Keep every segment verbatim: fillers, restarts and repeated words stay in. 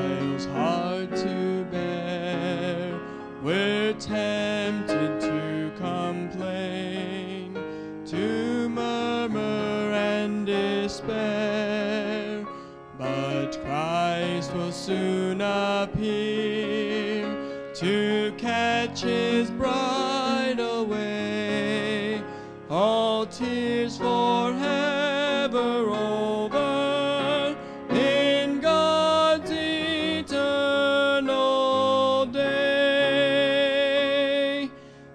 trials hard to bear. We're tempted to complain, to murmur and despair, but Christ will soon appear to catch His bride away. All tears forever over in God's eternal day.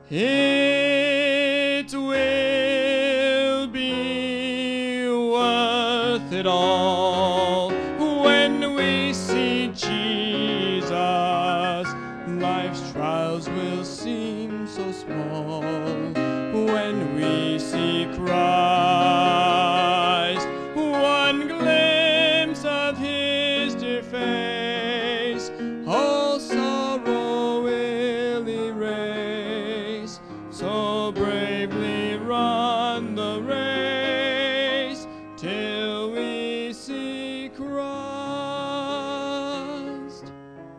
It will be worth it all when we see Jesus. Life's trials will seem so small when we see Christ. One glimpse of His dear face, all sorrow will erase. So bravely run the race till we see Christ.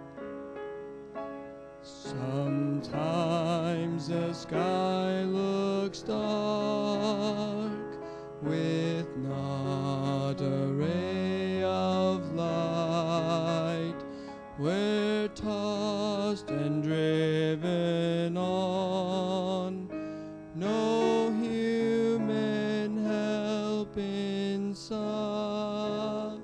Sometimes the sky looks dark, with not a ray of light. We're tossed and driven on, no human help in sight.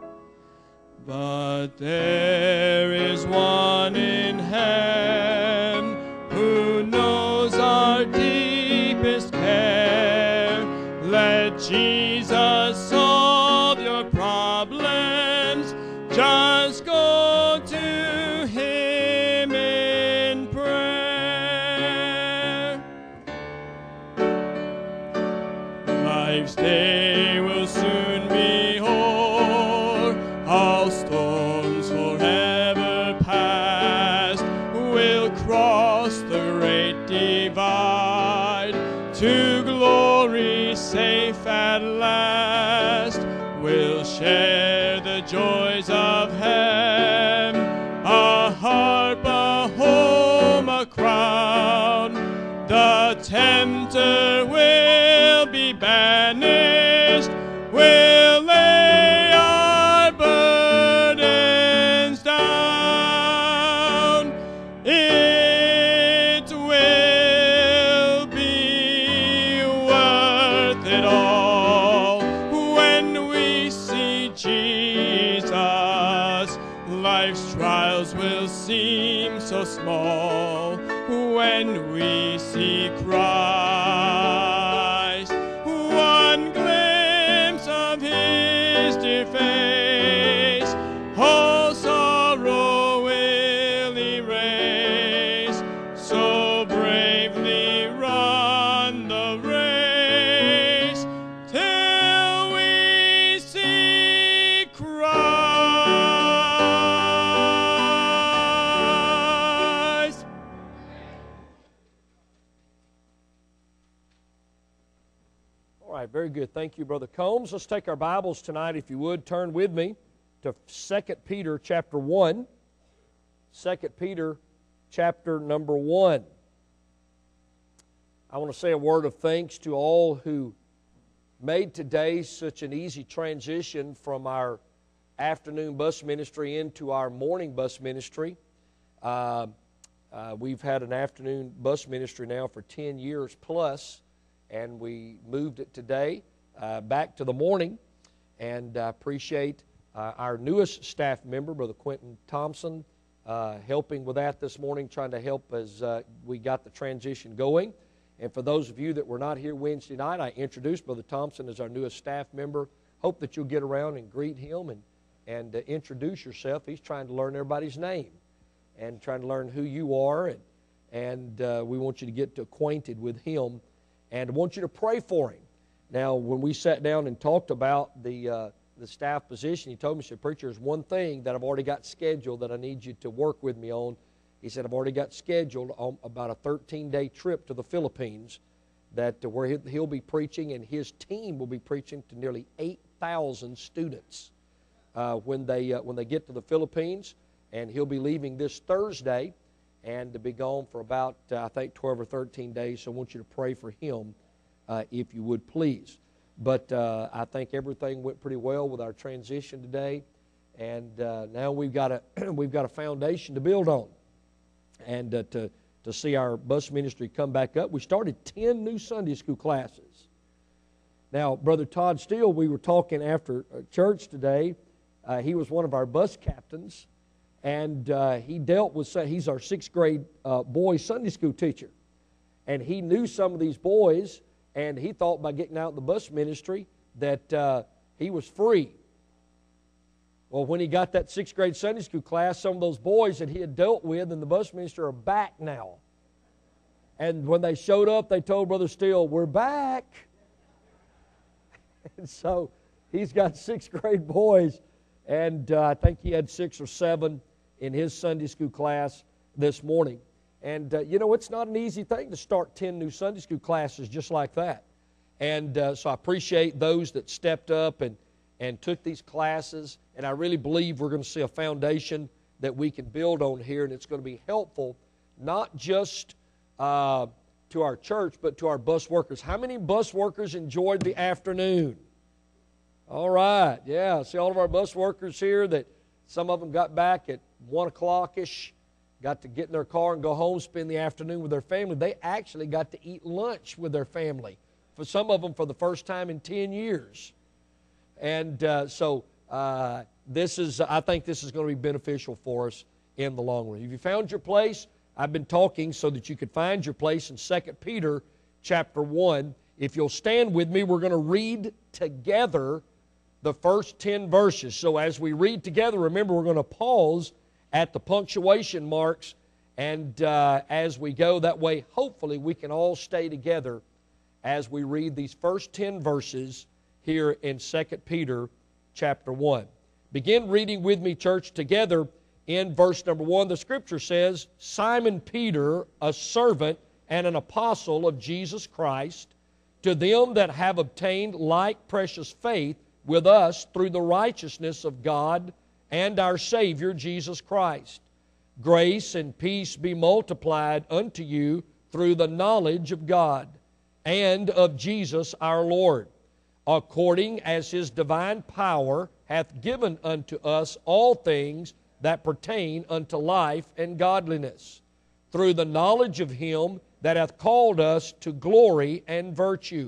But there is one in heaven who knows our deepest care. Let Jesus solve your problems. Just go to Him in prayer. Life's day will soon be o'er. All storms forever past. We'll cross the great divide to glory safe at last. We'll share the joys of heaven, a harp, a home, a crown. The tempter will be banished. We'll lay our burdens down. It will be worth it all when we see Jesus. Life's trials will seem so small when we see Christ. One glimpse of His dear face, all sorrow will erase. So bravely run the race till we see Christ. All right, very good. Thank you, Brother Combs. Let's take our Bibles tonight, if you would. Turn with me to Second Peter chapter one. Second Peter chapter number one. I want to say a word of thanks to all who made today such an easy transition from our afternoon bus ministry into our morning bus ministry. Uh, uh, we've had an afternoon bus ministry now for ten years plus, and we moved it today uh, back to the morning. And I appreciate uh, our newest staff member, Brother Quentin Thompson, uh, helping with that this morning, trying to help as uh, we got the transition going. And for those of you that were not here Wednesday night, I introduced Brother Thompson as our newest staff member. Hope that you'll get around and greet him and, and uh, introduce yourself. He's trying to learn everybody's name and trying to learn who you are. And, and uh, we want you to get acquainted with him. And I want you to pray for him. Now, when we sat down and talked about the uh, the staff position, he told me, he said, "Preacher, there's one thing that I've already got scheduled that I need you to work with me on." He said, "I've already got scheduled on about a thirteen-day trip to the Philippines that uh, where he'll be preaching, and his team will be preaching to nearly eight thousand students uh, when they uh, when they get to the Philippines, and he'll be leaving this Thursday, and to be gone for about uh, I think twelve or thirteen days. So I want you to pray for him, uh, if you would please. But uh, I think everything went pretty well with our transition today, and uh, now we've got a we've got a foundation to build on, and uh, to to see our bus ministry come back up. We started ten new Sunday school classes. Now, Brother Todd Steele, we were talking after church today. Uh, he was one of our bus captains, and uh, he dealt with, he's our sixth grade uh, boy Sunday school teacher. And he knew some of these boys, and he thought by getting out in the bus ministry that uh, he was free. Well, when he got that sixth grade Sunday school class, some of those boys that he had dealt with in the bus ministry are back now. And when they showed up, they told Brother Steele, "We're back." And so he's got sixth grade boys, and uh, I think he had six or seven in his Sunday school class this morning. And, uh, you know, it's not an easy thing to start ten new Sunday school classes just like that. And uh, so I appreciate those that stepped up and, and took these classes. And I really believe we're going to see a foundation that we can build on here, and it's going to be helpful not just uh, to our church, but to our bus workers. How many bus workers enjoyed the afternoon? All right, yeah. See all of our bus workers here that some of them got back at one o'clock-ish, got to get in their car and go home, spend the afternoon with their family. They actually got to eat lunch with their family, for some of them for the first time in ten years. And uh, so uh, this is, I think this is going to be beneficial for us in the long run. Have you found your place? I've been talking so that you could find your place in Second Peter chapter one. If you'll stand with me, we're going to read together the first ten verses. So as we read together, remember we're going to pause at the punctuation marks, and uh, as we go, that way hopefully we can all stay together as we read these first ten verses here in Second Peter chapter one. Begin reading with me, church, together. In verse number one, the Scripture says, "Simon Peter, a servant and an apostle of Jesus Christ, to them that have obtained like precious faith with us through the righteousness of God and our Savior Jesus Christ. Grace and peace be multiplied unto you through the knowledge of God and of Jesus our Lord, according as His divine power hath given unto us all things that pertain unto life and godliness, through the knowledge of Him that hath called us to glory and virtue,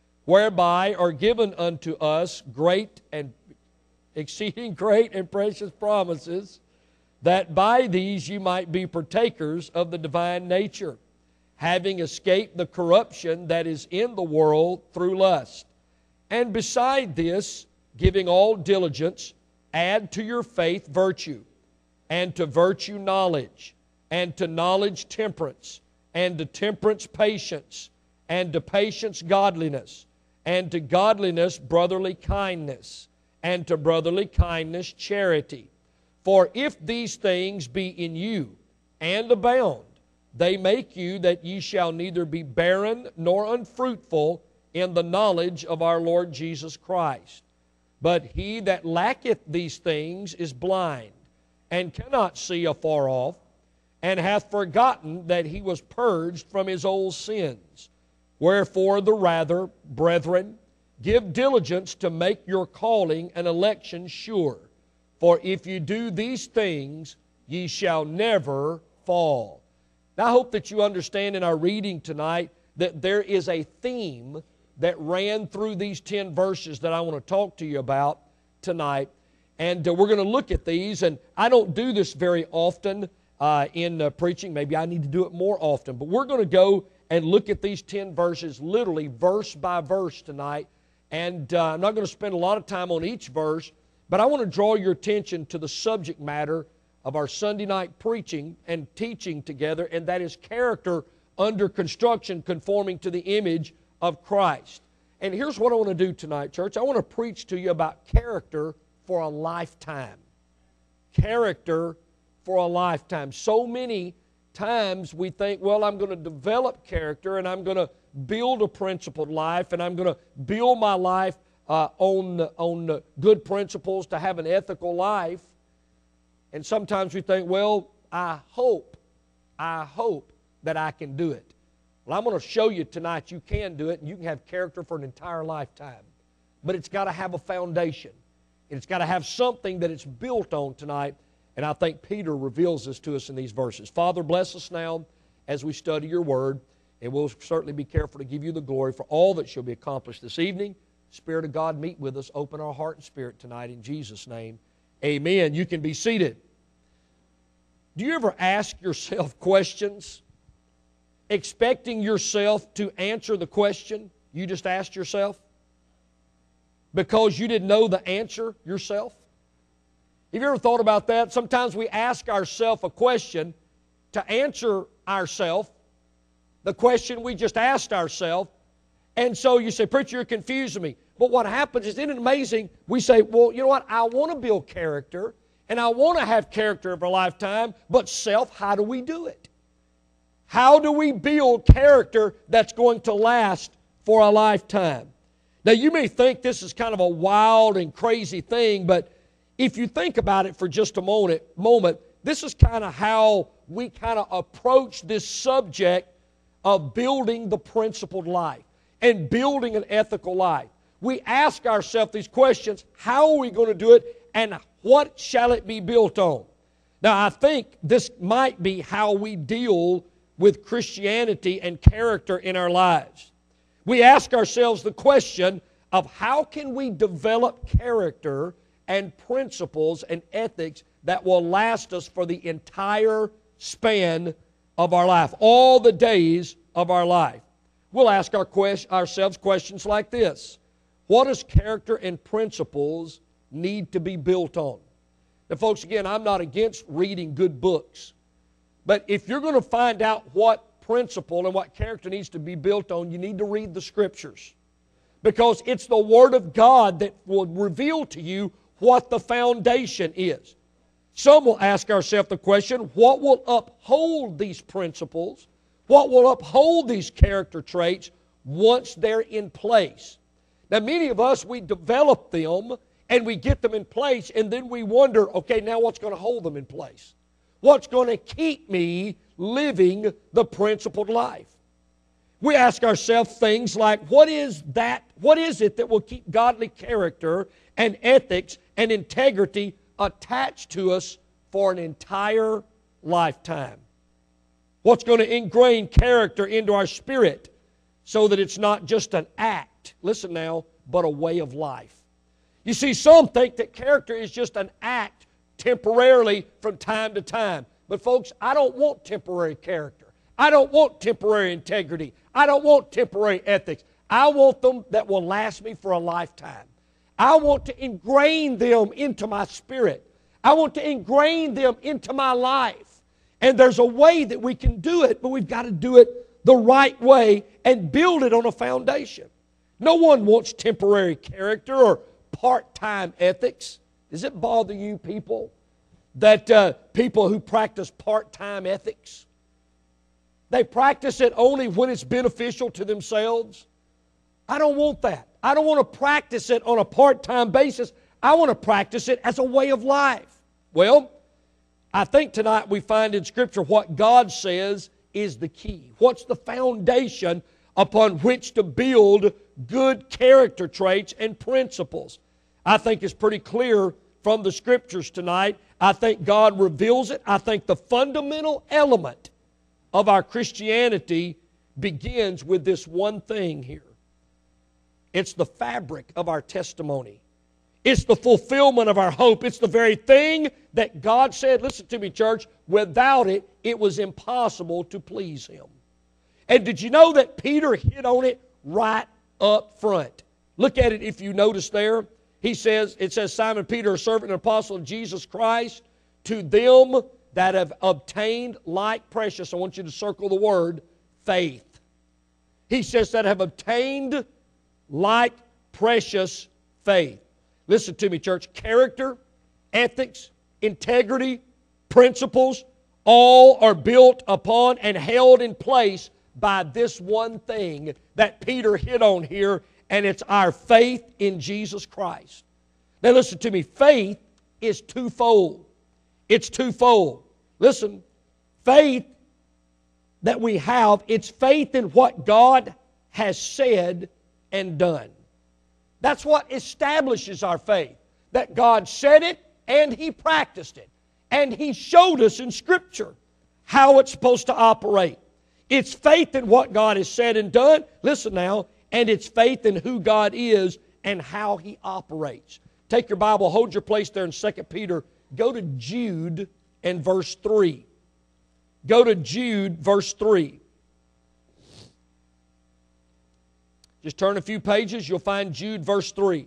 whereby are given unto us great and exceeding great and precious promises, that by these you might be partakers of the divine nature, having escaped the corruption that is in the world through lust. And beside this, giving all diligence, add to your faith virtue, and to virtue knowledge, and to knowledge temperance, and to temperance patience, and to patience godliness, and to godliness brotherly kindness, and to brotherly kindness charity. For if these things be in you, and abound, they make you that ye shall neither be barren nor unfruitful in the knowledge of our Lord Jesus Christ. But he that lacketh these things is blind, and cannot see afar off, and hath forgotten that he was purged from his old sins. Wherefore the rather, brethren, give diligence to make your calling and election sure. For if you do these things, ye shall never fall." Now I hope that you understand in our reading tonight that there is a theme that ran through these ten verses that I want to talk to you about tonight. And uh, we're going to look at these, and I don't do this very often uh, in uh, preaching. Maybe I need to do it more often. But we're going to go and look at these ten verses literally verse by verse tonight. And uh, I'm not going to spend a lot of time on each verse, but I want to draw your attention to the subject matter of our Sunday night preaching and teaching together, and that is character under construction conforming to the image of Christ. And here's what I want to do tonight, church. I want to preach to you about character for a lifetime. Character for a lifetime. So many times we think, well, I'm going to develop character and I'm going to build a principled life and I'm going to build my life uh, on, on good principles to have an ethical life. And sometimes we think, well, I hope, I hope that I can do it. Well, I'm going to show you tonight you can do it, and you can have character for an entire lifetime. But it's got to have a foundation. It's got to have something that it's built on tonight, and I think Peter reveals this to us in these verses. Father, bless us now as we study your word, and we'll certainly be careful to give you the glory for all that shall be accomplished this evening. Spirit of God, meet with us. Open our heart and spirit tonight in Jesus' name. Amen. You can be seated. Do you ever ask yourself questions, expecting yourself to answer the question you just asked yourself because you didn't know the answer yourself? Have you ever thought about that? Sometimes we ask ourselves a question to answer ourselves, the question we just asked ourselves, and so you say, preacher, you're confusing me. But what happens is, isn't it amazing? We say, well, you know what? I want to build character, and I want to have character of a lifetime, but self, how do we do it? How do we build character that's going to last for a lifetime? Now, you may think this is kind of a wild and crazy thing, but if you think about it for just a moment, moment this is kind of how we kind of approach this subject of building the principled life and building an ethical life. We ask ourselves these questions: how are we going to do it, and what shall it be built on? Now, I think this might be how we deal with Christianity and character in our lives. We ask ourselves the question of how can we develop character and principles and ethics that will last us for the entire span of our life, all the days of our life. We'll ask our quest- ourselves questions like this: what does character and principles need to be built on? Now, folks, again, I'm not against reading good books, but if you're going to find out what principle and what character needs to be built on, you need to read the Scriptures, because it's the Word of God that will reveal to you what the foundation is. Some will ask ourselves the question, what will uphold these principles? What will uphold these character traits once they're in place? Now, many of us, we develop them and we get them in place, and then we wonder, okay, now what's going to hold them in place? What's going to keep me living the principled life? We ask ourselves things like, what is that? What is it that will keep godly character and ethics and integrity attached to us for an entire lifetime? What's going to ingrain character into our spirit so that it's not just an act, listen now, but a way of life? You see, some think that character is just an act temporarily from time to time. But folks, I don't want temporary character. I don't want temporary integrity. I don't want temporary ethics. I want them that will last me for a lifetime. I want to ingrain them into my spirit. I want to ingrain them into my life. And there's a way that we can do it, but we've got to do it the right way and build it on a foundation. No one wants temporary character or part-time ethics. Does it bother you people that uh, people who practice part-time ethics, they practice it only when it's beneficial to themselves? I don't want that. I don't want to practice it on a part-time basis. I want to practice it as a way of life. Well, I think tonight we find in Scripture what God says is the key. What's the foundation upon which to build good character traits and principles? I think it's pretty clear from the Scriptures tonight. I think God reveals it. I think the fundamental element of our Christianity begins with this one thing here. It's the fabric of our testimony. It's the fulfillment of our hope. It's the very thing that God said, listen to me, church, without it, it was impossible to please Him. And did you know that Peter hit on it right up front? Look at it if you notice there. He says, it says, Simon Peter, a servant and apostle of Jesus Christ, to them that have obtained like precious, I want you to circle the word, faith. He says that have obtained like precious faith. Listen to me, church. Character, ethics, integrity, principles, all are built upon and held in place by this one thing that Peter hit on here, and it's our faith in Jesus Christ. Now listen to me, faith is twofold. It's twofold. Listen, faith that we have, it's faith in what God has said and done. That's what establishes our faith. That God said it and He practiced it. And He showed us in Scripture how it's supposed to operate. It's faith in what God has said and done. Listen now. And it's faith in who God is and how He operates. Take your Bible, hold your place there in Second Peter. Go to Jude and verse three. Go to Jude, verse three. Just turn a few pages, you'll find Jude, verse three.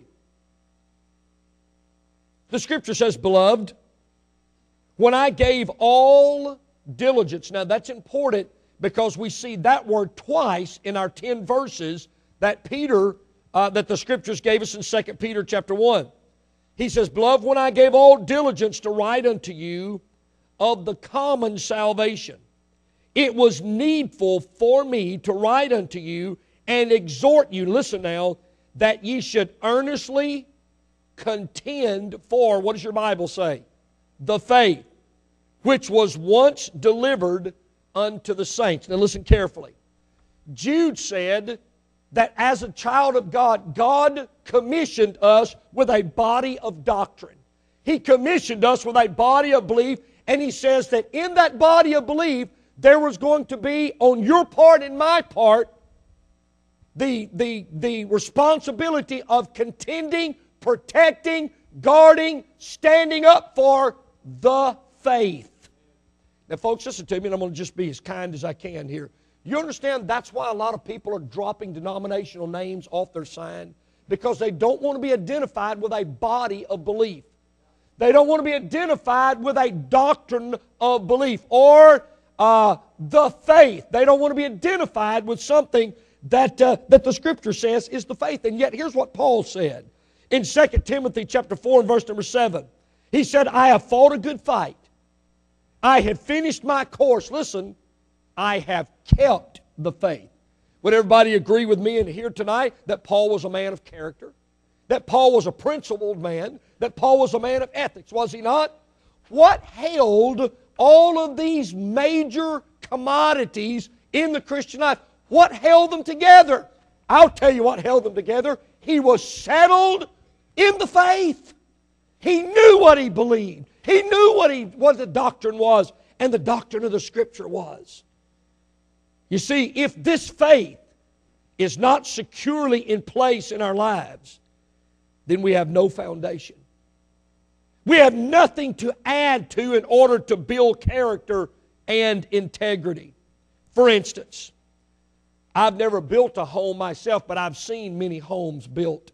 The Scripture says, Beloved, when I gave all diligence. Now that's important because we see that word twice in our ten verses that Peter, uh, that the Scriptures gave us in Second Peter chapter one. He says, Beloved, when I gave all diligence to write unto you of the common salvation, it was needful for me to write unto you and exhort you, listen now, that ye should earnestly contend for, what does your Bible say? The faith, which was once delivered unto the saints. Now listen carefully. Jude said that as a child of God, God commissioned us with a body of doctrine. He commissioned us with a body of belief, and He says that in that body of belief, there was going to be, on your part and my part, the, the, the responsibility of contending, protecting, guarding, standing up for the faith. Now, folks, listen to me, and I'm going to just be as kind as I can here. You understand that's why a lot of people are dropping denominational names off their sign? Because they don't want to be identified with a body of belief. They don't want to be identified with a doctrine of belief or uh, the faith. They don't want to be identified with something that, uh, that the Scripture says is the faith. And yet, here's what Paul said in Second Timothy chapter four and verse number seven. He said, I have fought a good fight. I have finished my course. Listen, I have kept the faith. Would everybody agree with me in here tonight that Paul was a man of character? That Paul was a principled man? That Paul was a man of ethics, was he not? What held all of these major commodities in the Christian life? What held them together? I'll tell you what held them together. He was settled in the faith. He knew what he believed. He knew what, he, what the doctrine was and the doctrine of the Scripture was. You see, if this faith is not securely in place in our lives, then we have no foundation. We have nothing to add to in order to build character and integrity. For instance, I've never built a home myself, but I've seen many homes built.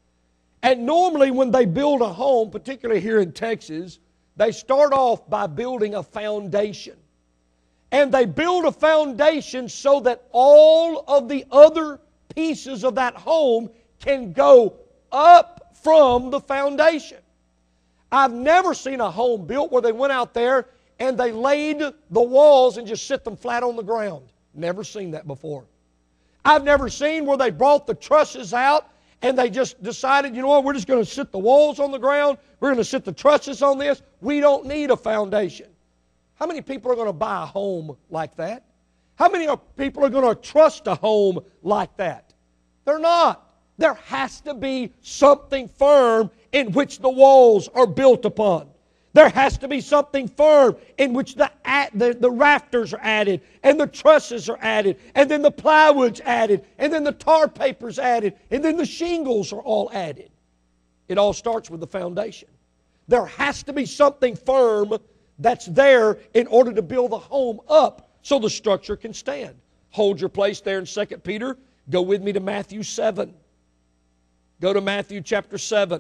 And normally when they build a home, particularly here in Texas, they start off by building a foundation. And they build a foundation so that all of the other pieces of that home can go up from the foundation. I've never seen a home built where they went out there and they laid the walls and just set them flat on the ground. Never seen that before. I've never seen where they brought the trusses out and they just decided, you know what, we're just going to sit the walls on the ground. We're going to sit the trusses on this. We don't need a foundation. How many people are going to buy a home like that? How many people are going to trust a home like that? They're not. There has to be something firm in which the walls are built upon. There has to be something firm in which the, the, the rafters are added, and the trusses are added, and then the plywood's added, and then the tar paper's added, and then the shingles are all added. It all starts with the foundation. There has to be something firm that's there in order to build the home up so the structure can stand. Hold your place there in Second Peter. Go with me to Matthew seven. Go to Matthew chapter seven.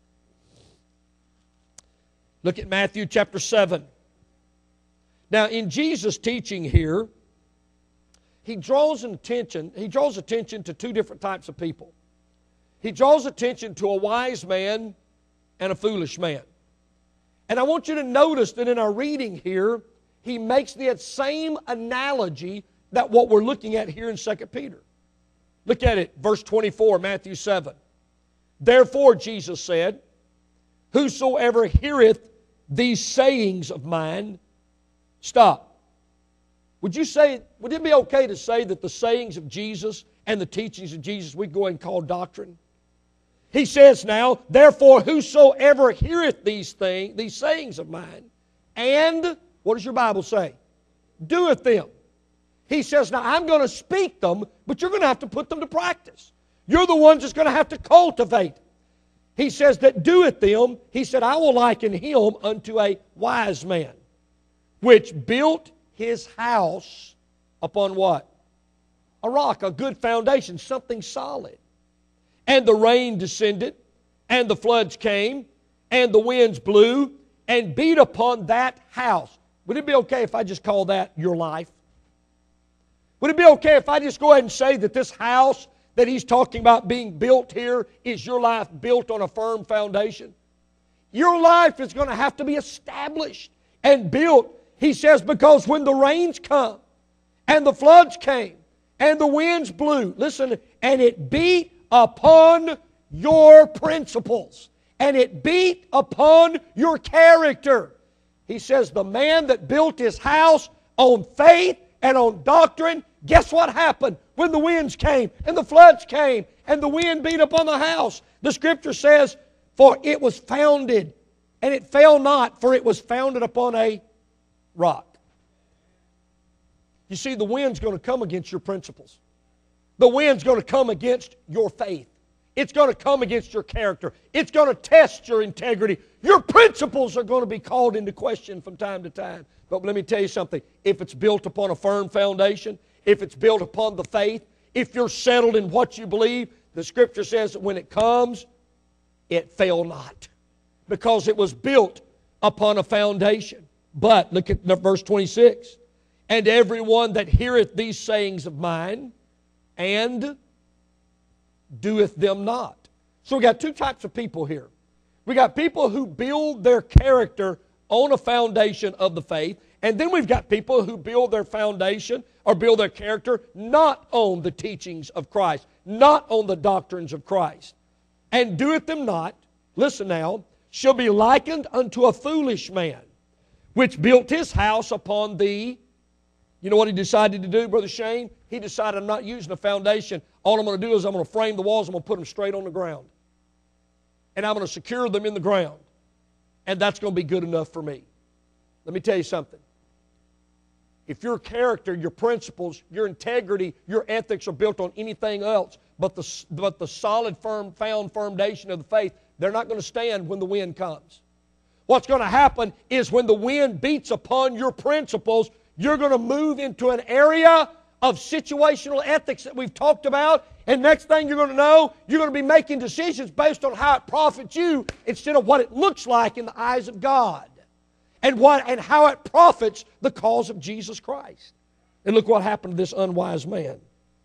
Look at Matthew chapter seven. Now, in Jesus' teaching here, he draws attention, he draws attention to two different types of people. He draws attention to a wise man and a foolish man. And I want you to notice that in our reading here, he makes the same analogy that what we're looking at here in Second Peter. Look at it, verse twenty-four, Matthew seven. Therefore, Jesus said, whosoever heareth these sayings of mine, stop. Would you say, would it be okay to say that the sayings of Jesus and the teachings of Jesus we go ahead and call doctrine? He says now, therefore whosoever heareth these things, these sayings of mine, and, what does your Bible say? Doeth them. He says, now I'm going to speak them, but you're going to have to put them to practice. You're the ones that's going to have to cultivate. He says that doeth them, he said, I will liken him unto a wise man, which built his house upon what? A rock, a good foundation, something solid. And the rain descended, and the floods came, and the winds blew, and beat upon that house. Would it be okay if I just call that your life? Would it be okay if I just go ahead and say that this house that he's talking about being built here is your life built on a firm foundation? Your life is going to have to be established and built, he says, because when the rains come, and the floods came, and the winds blew, listen, and it beat upon your principles, and it beat upon your character. He says the man that built his house on faith and on doctrine, guess what happened when the winds came and the floods came and the wind beat upon the house? The Scripture says, for it was founded, and it fell not, for it was founded upon a rock. You see, the wind's going to come against your principles. The wind's going to come against your faith. It's going to come against your character. It's going to test your integrity. Your principles are going to be called into question from time to time. But let me tell you something. If it's built upon a firm foundation, if it's built upon the faith, if you're settled in what you believe, the Scripture says that when it comes, it fail not. Because it was built upon a foundation. But, look at verse twenty-six. And everyone that heareth these sayings of mine, and doeth them not. So we got two types of people here. We got people who build their character on a foundation of the faith, and then we've got people who build their foundation or build their character not on the teachings of Christ, not on the doctrines of Christ. And doeth them not, listen now, shall be likened unto a foolish man, which built his house upon the, you know what he decided to do, Brother Shane? He decided, I'm not using a foundation. All I'm going to do is I'm going to frame the walls, I'm going to put them straight on the ground. And I'm going to secure them in the ground. And that's going to be good enough for me. Let me tell you something. If your character, your principles, your integrity, your ethics are built on anything else but the, but the solid, firm, found foundation of the faith, they're not going to stand when the wind comes. What's going to happen is when the wind beats upon your principles, you're going to move into an area of situational ethics that we've talked about, and next thing you're going to know, you're going to be making decisions based on how it profits you instead of what it looks like in the eyes of God, and what and how it profits the cause of Jesus Christ. And look what happened to this unwise man.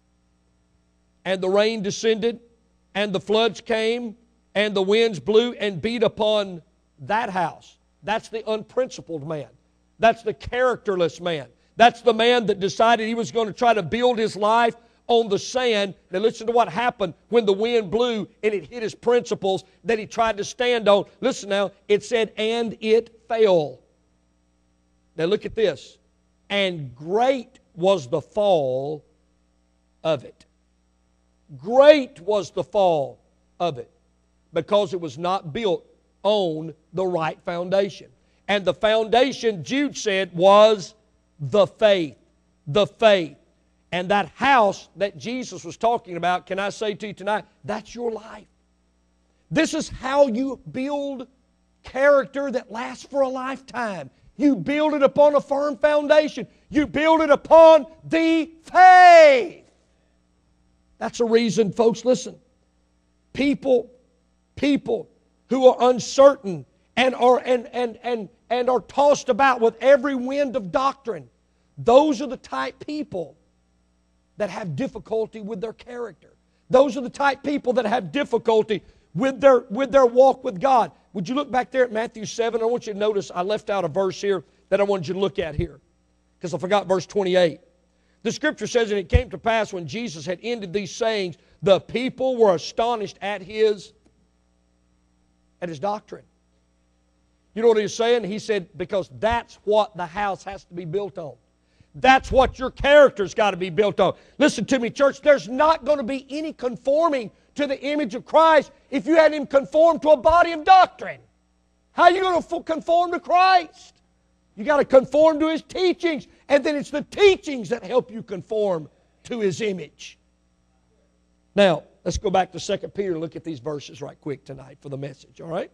And the rain descended, and the floods came, and the winds blew and beat upon that house. That's the unprincipled man. That's the characterless man. That's the man that decided he was going to try to build his life on the sand. Now listen to what happened when the wind blew and it hit his principles that he tried to stand on. Listen now, it said, and it fell. Now look at this. And great was the fall of it. Great was the fall of it, because it was not built on the right foundation. And the foundation, Jude said, was the faith. The faith. And that house that Jesus was talking about, can I say to you tonight, that's your life. This is how you build character that lasts for a lifetime. You build it upon a firm foundation. You build it upon the faith. That's a reason, folks, listen. People, people who are uncertain and are and and and and are tossed about with every wind of doctrine, those are the type people that have difficulty with their character. Those are the type people that have difficulty with their with their walk with God. Would you look back there at Matthew seven? I want you to notice I left out a verse here that I wanted you to look at here, because I forgot verse twenty-eight. The Scripture says, and it came to pass when Jesus had ended these sayings, the people were astonished at His, at His doctrine. You know what He was saying? He said, because that's what the house has to be built on. That's what your character's got to be built on. Listen to me, church. There's not going to be any conforming to the image of Christ if you hadn't Him conform to a body of doctrine. How are you going to conform to Christ? You got to conform to His teachings, and then it's the teachings that help you conform to His image. Now, let's go back to Second Peter and look at these verses right quick tonight for the message, all right?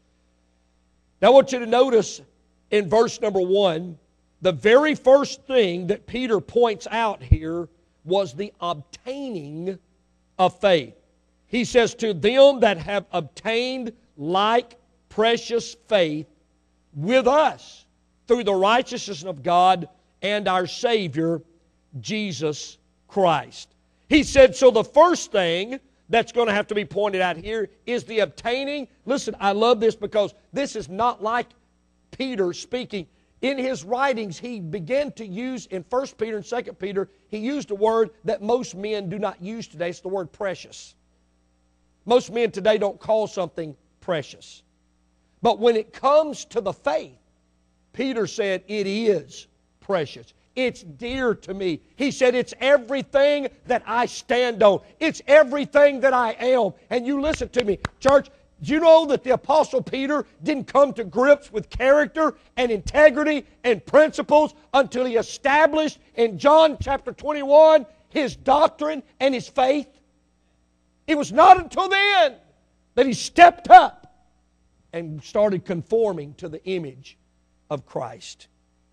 Now, I want you to notice in verse number one, the very first thing that Peter points out here was the obtaining of faith. He says, to them that have obtained like precious faith with us through the righteousness of God and our Savior, Jesus Christ. He said, so the first thing that's going to have to be pointed out here is the obtaining. Listen, I love this because this is not like Peter speaking. In his writings, he began to use, in First Peter and Second Peter, he used a word that most men do not use today. It's the word precious. Most men today don't call something precious. But when it comes to the faith, Peter said, it is precious. It's dear to me. He said, it's everything that I stand on. It's everything that I am. And you listen to me, church. Do you know that the Apostle Peter didn't come to grips with character and integrity and principles until he established in John chapter twenty-one his doctrine and his faith? It was not until then that he stepped up and started conforming to the image of Christ.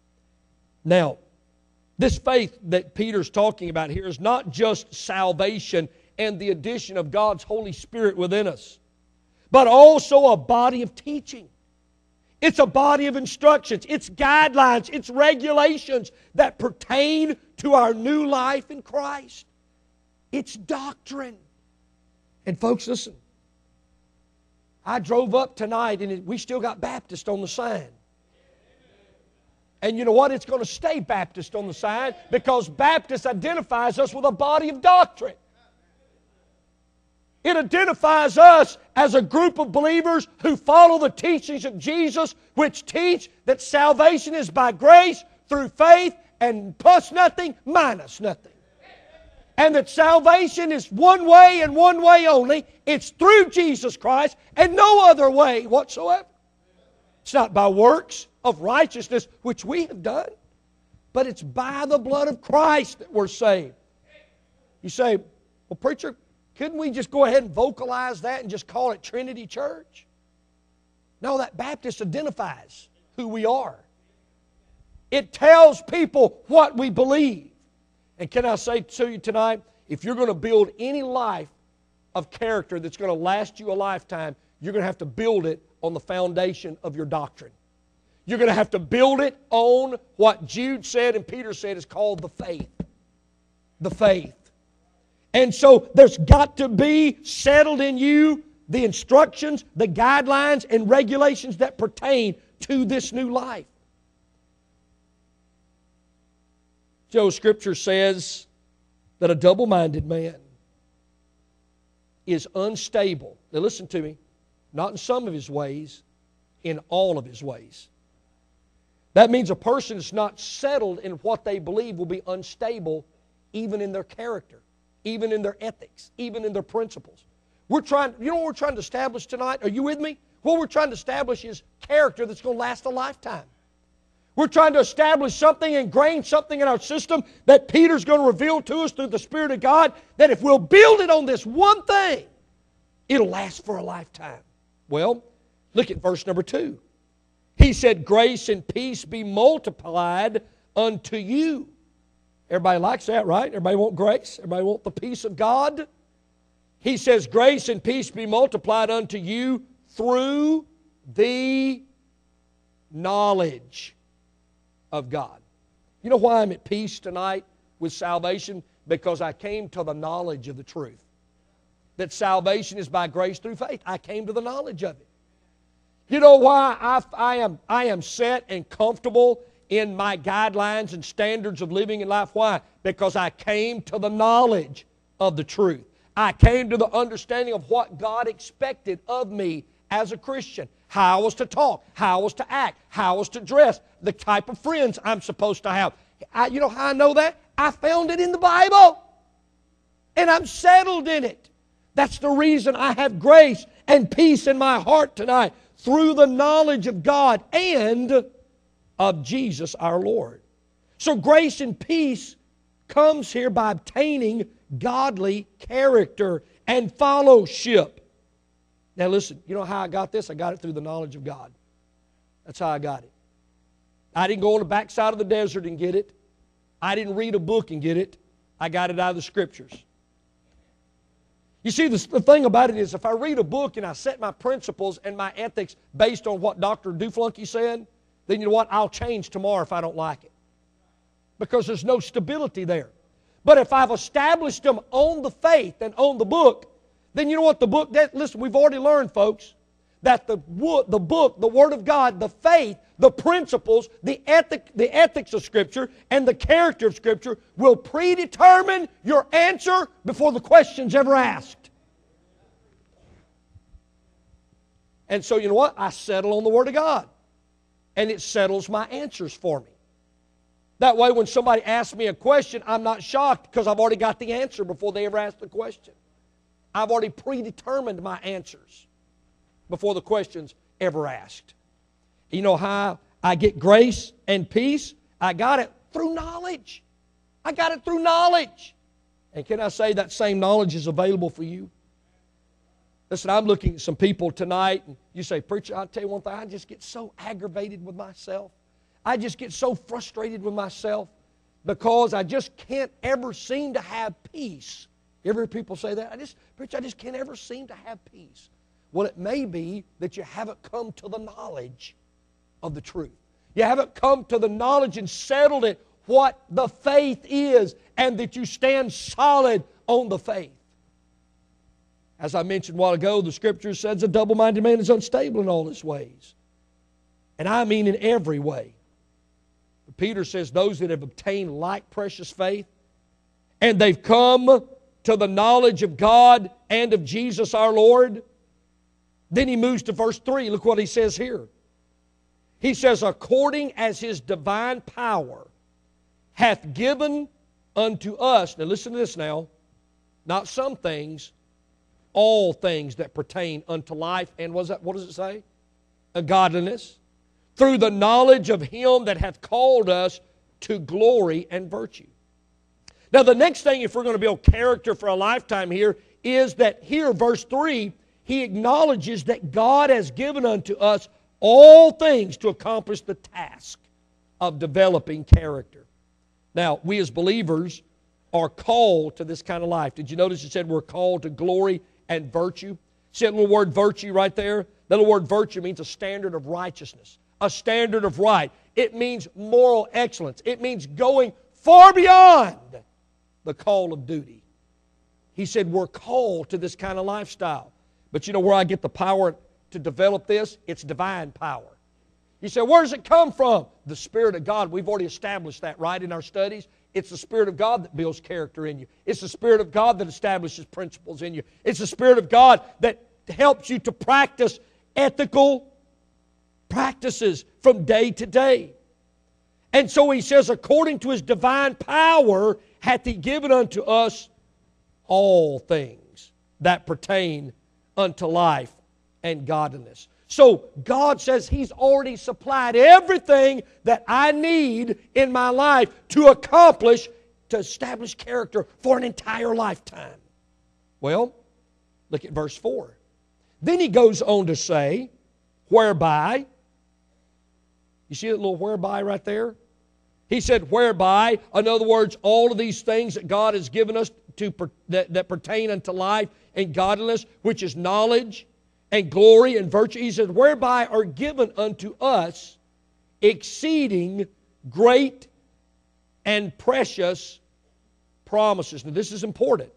Now, this faith that Peter's talking about here is not just salvation and the addition of God's Holy Spirit within us, but also a body of teaching. It's a body of instructions. It's guidelines. It's regulations that pertain to our new life in Christ. It's doctrine. And folks, listen. I drove up tonight and we still got Baptist on the sign. And you know what? It's going to stay Baptist on the sign because Baptist identifies us with a body of doctrine. It identifies us as a group of believers who follow the teachings of Jesus, which teach that salvation is by grace through faith and plus nothing, minus nothing. And that salvation is one way and one way only. It's through Jesus Christ and no other way whatsoever. It's not by works of righteousness, which we have done, but it's by the blood of Christ that we're saved. You say, well, preacher, couldn't we just go ahead and vocalize that and just call it Trinity Church? No, that Baptist identifies who we are. It tells people what we believe. And can I say to you tonight, if you're going to build any life of character that's going to last you a lifetime, you're going to have to build it on the foundation of your doctrine. You're going to have to build it on what Jude said and Peter said is called the faith. The faith. And so there's got to be settled in you the instructions, the guidelines, and regulations that pertain to this new life. So Scripture says that a double-minded man is unstable. Now listen to me. Not in some of his ways, in all of his ways. That means a person is not settled in what they believe will be unstable even in their character, even in their ethics, even in their principles. We're trying, you know what we're trying to establish tonight? Are you with me? What we're trying to establish is character that's going to last a lifetime. We're trying to establish something, ingrain something in our system that Peter's going to reveal to us through the Spirit of God, that if we'll build it on this one thing, it'll last for a lifetime. Well, look at verse number two. He said, grace and peace be multiplied unto you. Everybody likes that, right? Everybody want grace? Everybody want the peace of God? He says, grace and peace be multiplied unto you through the knowledge of God. You know why I'm at peace tonight with salvation? Because I came to the knowledge of the truth. That salvation is by grace through faith. I came to the knowledge of it. You know why I, I, am, I am set and comfortable in my guidelines and standards of living in life. Why? Because I came to the knowledge of the truth. I came to the understanding of what God expected of me as a Christian. How I was to talk, how I was to act, how I was to dress, the type of friends I'm supposed to have. I, you know how I know that? I found it in the Bible. And I'm settled in it. That's the reason I have grace and peace in my heart tonight, through the knowledge of God and of Jesus our Lord. So grace and peace comes here by obtaining godly character and fellowship. Now listen, you know how I got this? I got it through the knowledge of God. That's how I got it. I didn't go on the backside of the desert and get it. I didn't read a book and get it. I got it out of the Scriptures. You see, the, the thing about it is, if I read a book and I set my principles and my ethics based on what Doctor Duflunky said, then you know what? I'll change tomorrow if I don't like it. Because there's no stability there. But if I've established them on the faith and on the book, then you know what the book, that, listen, we've already learned, folks, that the, the book, the Word of God, the faith, the principles, the, ethic, the ethics of Scripture, and the character of Scripture will predetermine your answer before the question's ever asked. And so you know what? I settle on the Word of God. And it settles my answers for me. That way when somebody asks me a question, I'm not shocked because I've already got the answer before they ever ask the question. I've already predetermined my answers before the question's ever asked. You know how I get grace and peace? I got it through knowledge. I got it through knowledge. And can I say that same knowledge is available for you? Listen, I'm looking at some people tonight, and you say, preacher, I'll tell you one thing, I just get so aggravated with myself. I just get so frustrated with myself because I just can't ever seem to have peace. You ever hear people say that? I just, preacher, I just can't ever seem to have peace. Well, it may be that you haven't come to the knowledge of the truth. You haven't come to the knowledge and settled it, what the faith is, and that you stand solid on the faith. As I mentioned a while ago, the Scripture says a double-minded man is unstable in all his ways. And I mean in every way. But Peter says those that have obtained like precious faith, and they've come to the knowledge of God and of Jesus our Lord. Then he moves to verse three. Look what he says here. He says, according as His divine power hath given unto us, now listen to this now, not some things, all things that pertain unto life, and what, is that, what does it say? A godliness, through the knowledge of Him that hath called us to glory and virtue. Now the next thing, if we're going to build character for a lifetime here, is that here, verse three, he acknowledges that God has given unto us all things to accomplish the task of developing character. Now, we as believers are called to this kind of life. Did you notice it said we're called to glory and virtue? See that little word virtue right there? That little word virtue means a standard of righteousness, a standard of right. It means moral excellence. It means going far beyond the call of duty. He said we're called to this kind of lifestyle. But you know where I get the power to develop this? It's divine power. You say, where does it come from? The Spirit of God. We've already established that, right, in our studies. It's the Spirit of God that builds character in you. It's the Spirit of God that establishes principles in you. It's the Spirit of God that helps you to practice ethical practices from day to day. And so he says, according to His divine power hath He given unto us all things that pertain unto life and godliness. So God says He's already supplied everything that I need in my life to accomplish, to establish character for an entire lifetime. Well, look at verse four. Then he goes on to say, whereby, you see that little whereby right there? He said, whereby, in other words, all of these things that God has given us to that, that pertain unto life and godliness, which is knowledge and glory and virtue. He said, whereby are given unto us exceeding great and precious promises. Now this is important.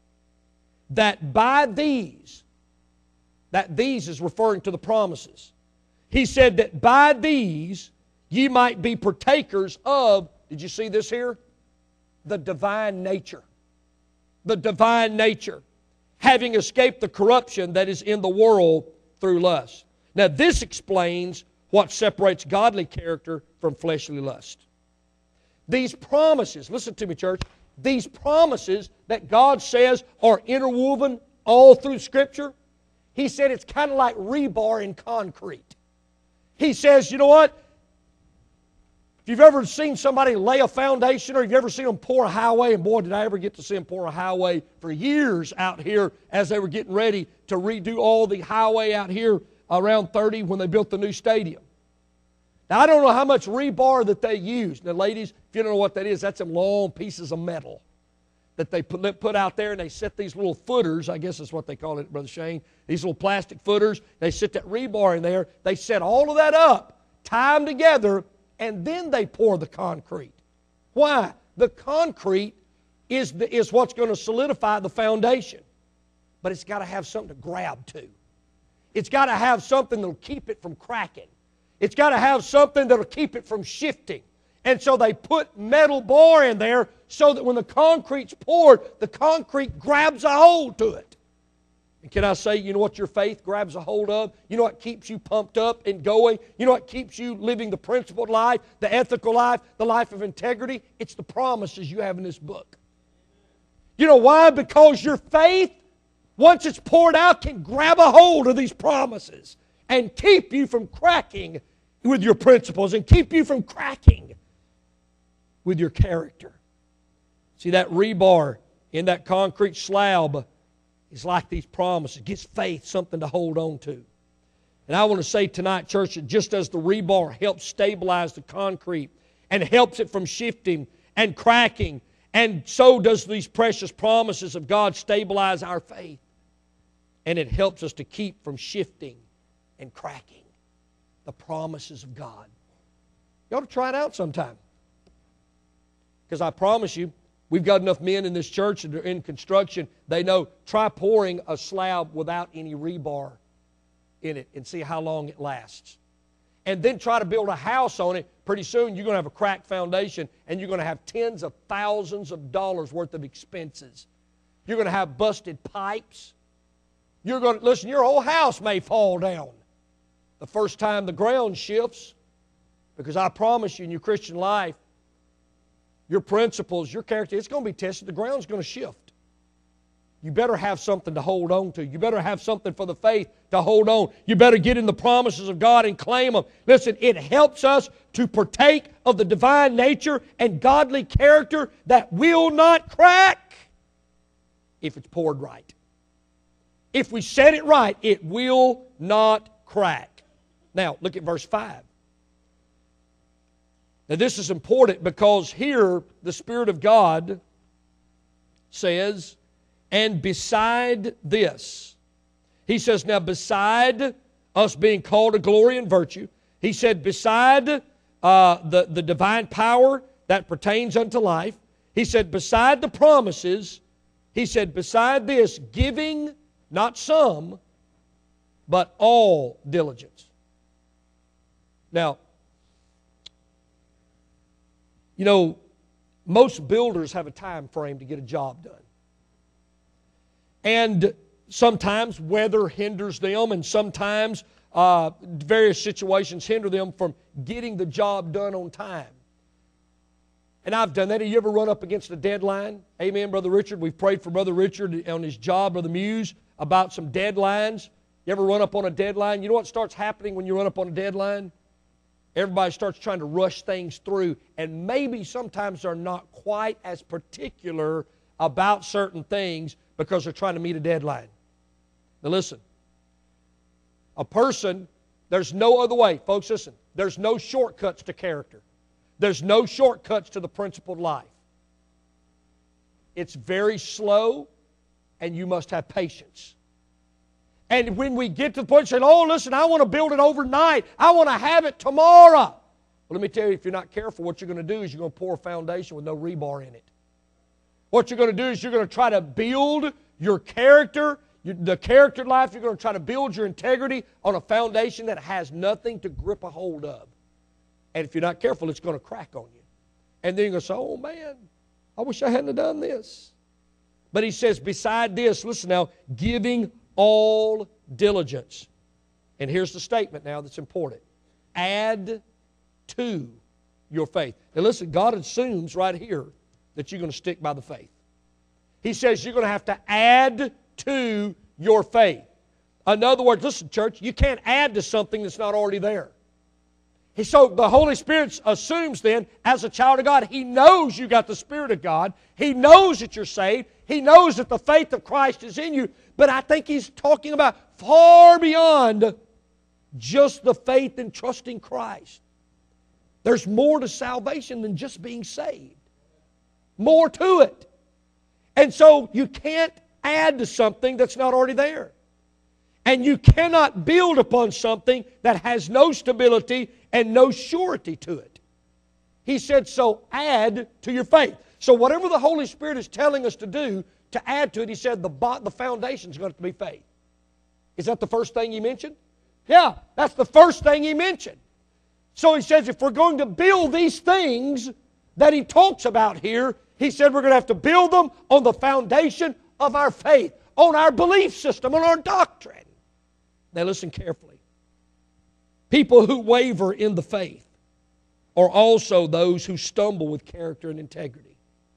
That by these, that these is referring to the promises. He said that by these ye might be partakers of, did you see this here? The divine nature. The divine nature. Having escaped the corruption that is in the world through lust. Now this explains what separates godly character from fleshly lust. These promises, listen to me, church, these promises that God says are interwoven all through Scripture, He said it's kind of like rebar in concrete. He says, you know what? If you've ever seen somebody lay a foundation, or you've ever seen them pour a highway, and boy, did I ever get to see them pour a highway for years out here as they were getting ready to redo all the highway out here around thirty when they built the new stadium. Now, I don't know how much rebar that they used. Now, ladies, if you don't know what that is, that's some long pieces of metal that they put, put out there, and they set these little footers, I guess is what they call it, Brother Shane, these little plastic footers. They set that rebar in there. They set all of that up, tie them together, and then they pour the concrete. Why? The concrete is, the, is what's going to solidify the foundation. But it's got to have something to grab to. It's got to have something that will keep it from cracking. It's got to have something that will keep it from shifting. And so they put metal bar in there so that when the concrete's poured, the concrete grabs a hold to it. And can I say, you know what your faith grabs a hold of? You know what keeps you pumped up and going? You know what keeps you living the principled life, the ethical life, the life of integrity? It's the promises you have in this book. You know why? Because your faith, once it's poured out, can grab a hold of these promises and keep you from cracking with your principles and keep you from cracking with your character. See, that rebar in that concrete slab is like these promises. It gives faith something to hold on to. And I want to say tonight, church, that just as the rebar helps stabilize the concrete and helps it from shifting and cracking, and so does these precious promises of God stabilize our faith. And it helps us to keep from shifting and cracking the promises of God. You ought to try it out sometime. Because I promise you, we've got enough men in this church that are in construction, they know, try pouring a slab without any rebar in it and see how long it lasts. And then try to build a house on it. Pretty soon you're going to have a cracked foundation, and you're going to have tens of thousands of dollars worth of expenses. You're going to have busted pipes. You're going to, listen, your whole house may fall down the first time the ground shifts. Because I promise you, in your Christian life, your principles, your character, it's going to be tested. The ground's going to shift. You better have something to hold on to. You better have something for the faith to hold on. You better get in the promises of God and claim them. Listen, it helps us to partake of the divine nature and godly character that will not crack if it's poured right. If we set it right, it will not crack. Now, look at verse five. Now, this is important because here the Spirit of God says, and beside this, He says, now beside us being called to glory and virtue, He said, beside uh, the, the divine power that pertains unto life, He said, beside the promises, He said, beside this, giving not some, but all diligence. Now, you know, most builders have a time frame to get a job done. And sometimes weather hinders them, and sometimes uh, various situations hinder them from getting the job done on time. And I've done that. Have you ever run up against a deadline? Amen, Brother Richard. We've prayed for Brother Richard on his job, Brother Muse, about some deadlines. You ever run up on a deadline? You know what starts happening when you run up on a deadline? Everybody starts trying to rush things through, and maybe sometimes they're not quite as particular about certain things because they're trying to meet a deadline. Now listen, a person, there's no other way. Folks, listen, there's no shortcuts to character. There's no shortcuts to the principled life. It's very slow, and you must have patience. And when we get to the point of saying, oh, listen, I want to build it overnight. I want to have it tomorrow. Well, let me tell you, if you're not careful, what you're going to do is you're going to pour a foundation with no rebar in it. What you're going to do is you're going to try to build your character, the character life. You're going to try to build your integrity on a foundation that has nothing to grip a hold of. And if you're not careful, it's going to crack on you. And then you're going to say, oh man, I wish I hadn't have done this. But he says, beside this, listen now, giving all diligence. And here's the statement now that's important. Add to your faith. Now listen, God assumes right here that you're going to stick by the faith. He says you're going to have to add to your faith. In other words, listen, church, you can't add to something that's not already there. So the Holy Spirit assumes then, as a child of God, He knows you got the Spirit of God. He knows that you're saved. He knows that the faith of Christ is in you. But I think He's talking about far beyond just the faith in trusting Christ. There's more to salvation than just being saved. More to it. And so you can't add to something that's not already there. And you cannot build upon something that has no stability and no surety to it. He said, so add to your faith. So whatever the Holy Spirit is telling us to do, to add to it, He said the, the foundation is going to be faith. Is that the first thing He mentioned? Yeah, that's the first thing He mentioned. So He says if we're going to build these things that He talks about here, He said we're going to have to build them on the foundation of our faith, on our belief system, on our doctrine. Now listen carefully. People who waver in the faith are also those who stumble with character and integrity.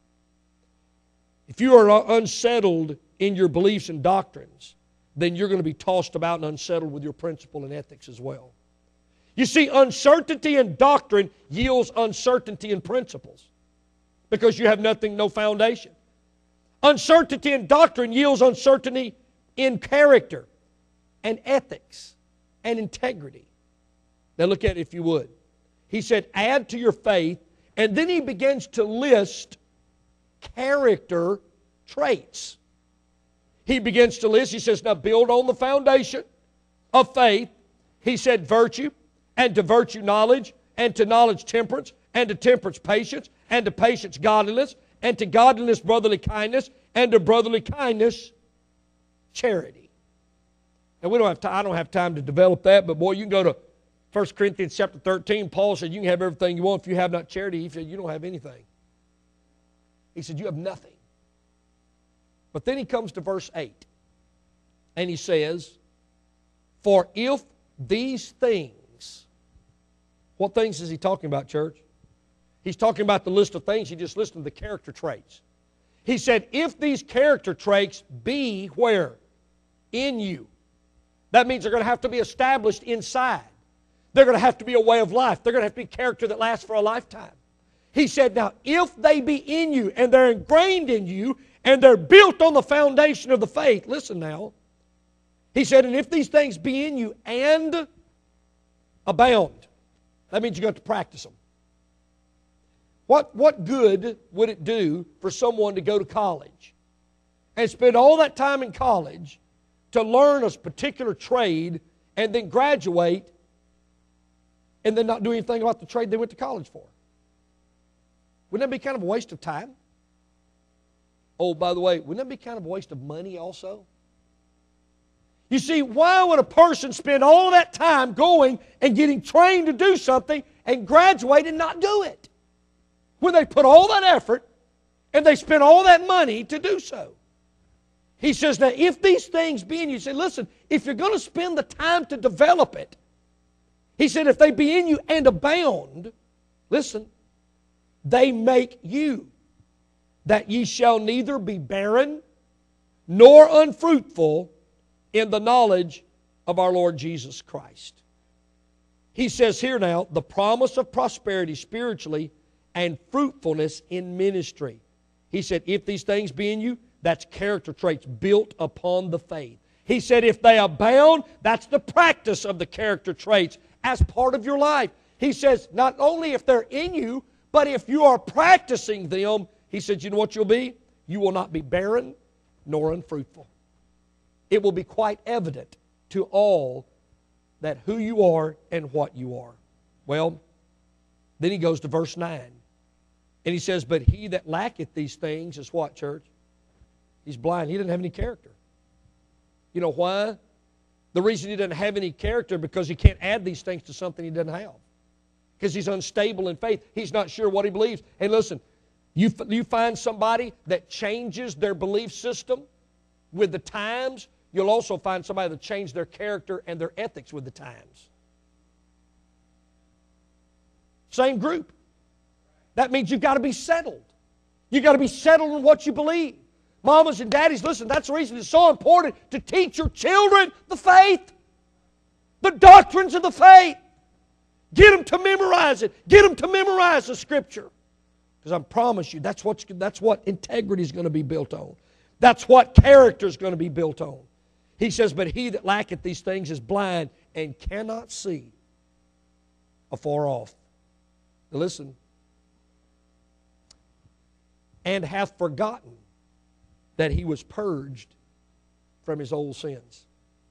If you are unsettled in your beliefs and doctrines, then you're going to be tossed about and unsettled with your principle and ethics as well. You see, uncertainty in doctrine yields uncertainty in principles because you have nothing, no foundation. Uncertainty in doctrine yields uncertainty in character and ethics and integrity. Now look at it if you would. He said, add to your faith, and then he begins to list character traits. He begins to list, he says, now build on the foundation of faith. He said virtue, and to virtue knowledge, and to knowledge temperance, and to temperance patience, and to patience godliness, and to godliness brotherly kindness, and to brotherly kindness charity. And we don't have time, I don't have time to develop that, but boy, you can go to First Corinthians chapter thirteen. Paul said you can have everything you want. If you have not charity, he said you don't have anything. He said you have nothing. But then he comes to verse eight. And he says, for if these things, what things is he talking about, church? He's talking about the list of things. He just listed the character traits. He said, if these character traits be where? In you. That means they're going to have to be established inside. They're going to have to be a way of life. They're going to have to be character that lasts for a lifetime. He said, now, if they be in you and they're ingrained in you and they're built on the foundation of the faith, listen now. He said, and if these things be in you and abound, that means you've got to practice them. What, what good would it do for someone to go to college and spend all that time in college to learn a particular trade and then graduate and then not do anything about the trade they went to college for? Wouldn't that be kind of a waste of time? Oh, by the way, wouldn't that be kind of a waste of money also? You see, why would a person spend all that time going and getting trained to do something and graduate and not do it? When they put all that effort and they spend all that money to do so. He says, now if these things be in you, say, listen, if you're going to spend the time to develop it, he said, if they be in you and abound, listen, they make you, that ye shall neither be barren nor unfruitful in the knowledge of our Lord Jesus Christ. He says here now, the promise of prosperity spiritually and fruitfulness in ministry. He said, if these things be in you, that's character traits built upon the faith. He said, if they abound, that's the practice of the character traits as part of your life. He says, not only if they're in you, but if you are practicing them, he said, you know what you'll be? You will not be barren nor unfruitful. It will be quite evident to all that who you are and what you are. Well, then he goes to verse nine. And he says, but he that lacketh these things is what, church? He's blind. He doesn't have any character. You know why? The reason he doesn't have any character because he can't add these things to something he doesn't have. because he's unstable in faith. He's not sure what he believes. And listen, you, you find somebody that changes their belief system with the times, you'll also find somebody that changes their character and their ethics with the times. Same group. That means you've got to be settled. You've got to be settled in what you believe. Mamas and daddies, listen, that's the reason it's so important to teach your children the faith, the doctrines of the faith. Get them to memorize it. Get them to memorize the Scripture. Because I promise you, that's, what's, that's what integrity is going to be built on. That's what character is going to be built on. He says, but he that lacketh these things is blind and cannot see afar off. Now listen. And hath forgotten that he was purged from his old sins.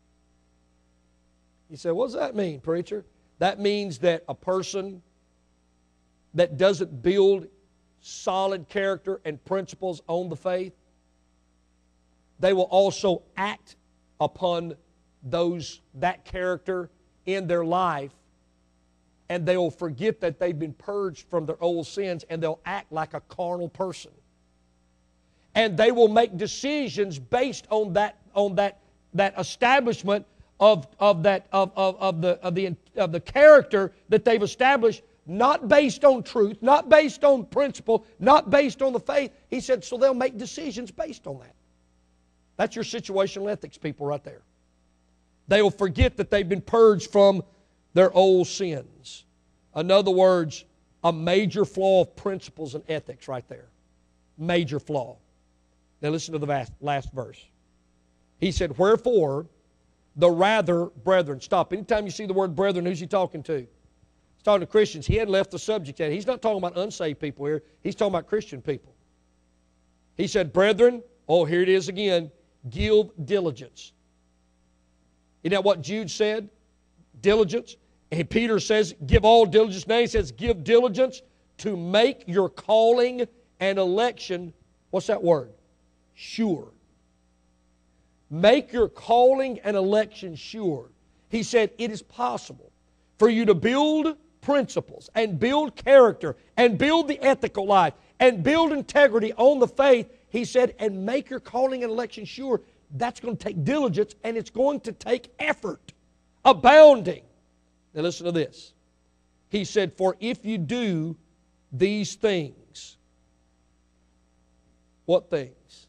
You say, what does that mean, preacher? That means that a person that doesn't build solid character and principles on the faith, they will also act upon those, that character in their life, and they'll forget that they've been purged from their old sins, and they'll act like a carnal person. And they will make decisions based on that, on that, that establishment of, of, that, of, of, of, the, of, the, of the character that they've established, not based on truth, not based on principle, not based on the faith. He said, so they'll make decisions based on that. That's your situational ethics people right there. They will forget that they've been purged from their old sins. In other words, a major flaw of principles and ethics right there. Major flaw. Now listen to the last verse. He said, wherefore, the rather, brethren. Stop. Anytime you see the word brethren, who's he talking to? He's talking to Christians. He hadn't left the subject yet. He's not talking about unsaved people here. He's talking about Christian people. He said, brethren, oh, here it is again, give diligence. Isn't that what Jude said? Diligence. And Peter says, give all diligence. Now he says, give diligence to make your calling and election, what's that word? Sure. Make your calling and election sure. He said, it is possible for you to build principles and build character and build the ethical life and build integrity on the faith. He said, and make your calling and election sure. That's going to take diligence, and it's going to take effort, abounding. Now listen to this. He said, for if you do these things, what things?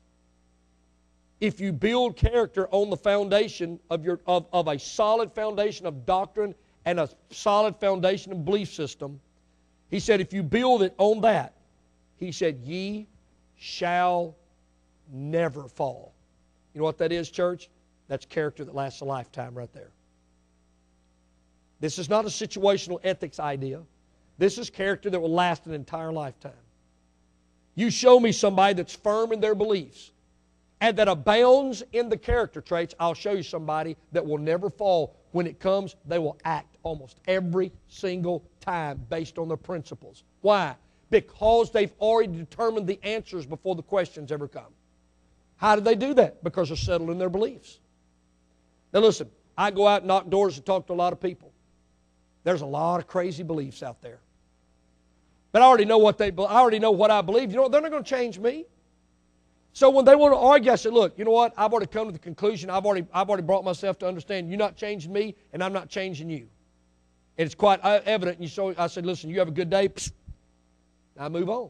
If you build character on the foundation of, your, of, of a solid foundation of doctrine and a solid foundation of belief system, he said, if you build it on that, he said, ye shall never fall. You know what that is, church? That's character that lasts a lifetime right there. This is not a situational ethics idea. This is character that will last an entire lifetime. You show me somebody that's firm in their beliefs and that abounds in the character traits, I'll show you somebody that will never fall. When it comes, they will act almost every single time based on their principles. Why? Because they've already determined the answers before the questions ever come. How do they do that? Because they're settled in their beliefs. Now listen, I go out and knock doors and talk to a lot of people. There's a lot of crazy beliefs out there. But I already know what they I already know what I believe. You know what? They're not going to change me. So when they want to argue, I said, look, you know what? I've already come to the conclusion. I've already, I've already brought myself to understand you're not changing me, and I'm not changing you. And it's quite evident. And you saw, I said, listen, you have a good day. Psst. I move on.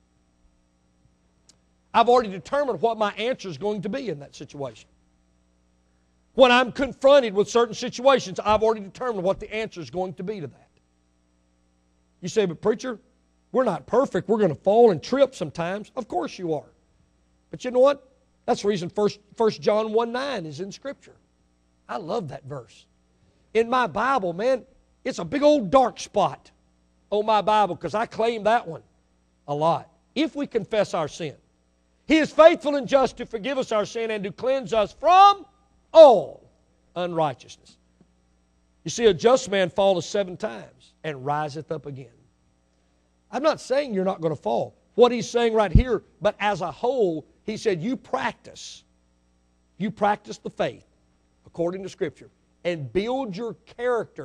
I've already determined what my answer is going to be in that situation. When I'm confronted with certain situations, I've already determined what the answer is going to be to that. You say, but preacher, we're not perfect. We're going to fall and trip sometimes. Of course you are. But you know what? That's the reason First John one nine is in Scripture. I love that verse. In my Bible, man, it's a big old dark spot on my Bible because I claim that one a lot. If we confess our sin, He is faithful and just to forgive us our sin and to cleanse us from all unrighteousness. You see, a just man falleth seven times and riseth up again. I'm not saying you're not going to fall. What he's saying right here, but as a whole, he said you practice. You practice the faith according to Scripture and build your character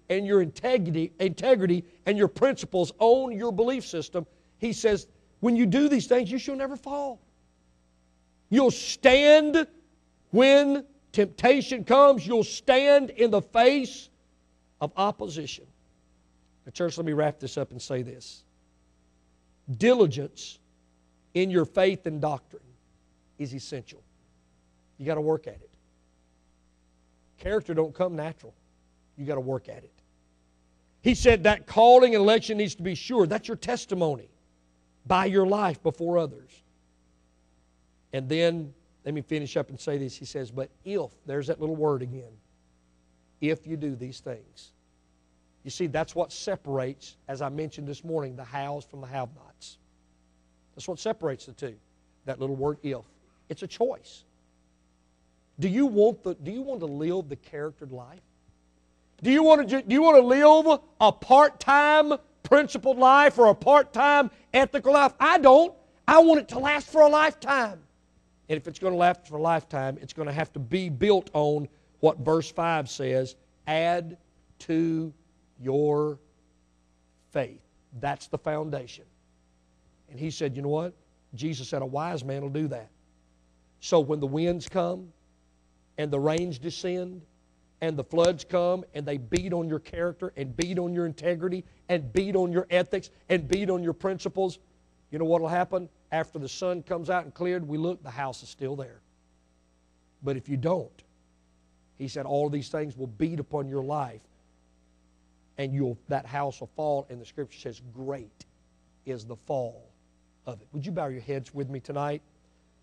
and your integrity, integrity and your principles own your belief system, he says, when you do these things, you shall never fall. You'll stand when temptation comes. You'll stand in the face of opposition. Now, church, let me wrap this up and say this. Diligence in your faith and doctrine is essential. You got to work at it. Character don't come natural. You got to work at it. He said that calling and election needs to be sure. That's your testimony by your life before others. And then, let me finish up and say this. He says, but if, there's that little word again, if you do these things. You see, that's what separates, as I mentioned this morning, the haves from the have-nots. That's what separates the two. That little word, if. It's a choice. Do you want the, do you want to live the charactered life? Do you want to, do you want to live a part-time principled life or a part-time ethical life? I don't. I want it to last for a lifetime. And if it's going to last for a lifetime, it's going to have to be built on what verse five says, add to your faith. That's the foundation. And he said, you know what? Jesus said a wise man will do that. So when the winds come and the rains descend and the floods come and they beat on your character and beat on your integrity and beat on your ethics and beat on your principles, you know what will happen? After the sun comes out and cleared, we look, the house is still there. But if you don't, he said all of these things will beat upon your life and you'll, that house will fall, and the Scripture says great is the fall of it. Would you bow your heads with me tonight?